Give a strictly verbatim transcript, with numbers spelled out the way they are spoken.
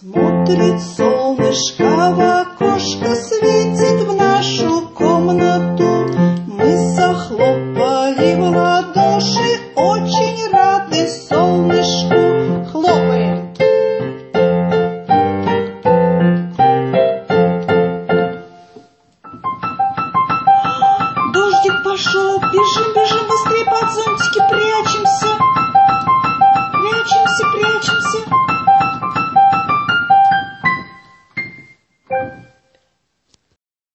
Смотрит солнышко в окошко, светит в нашу комнату. Мы захлопали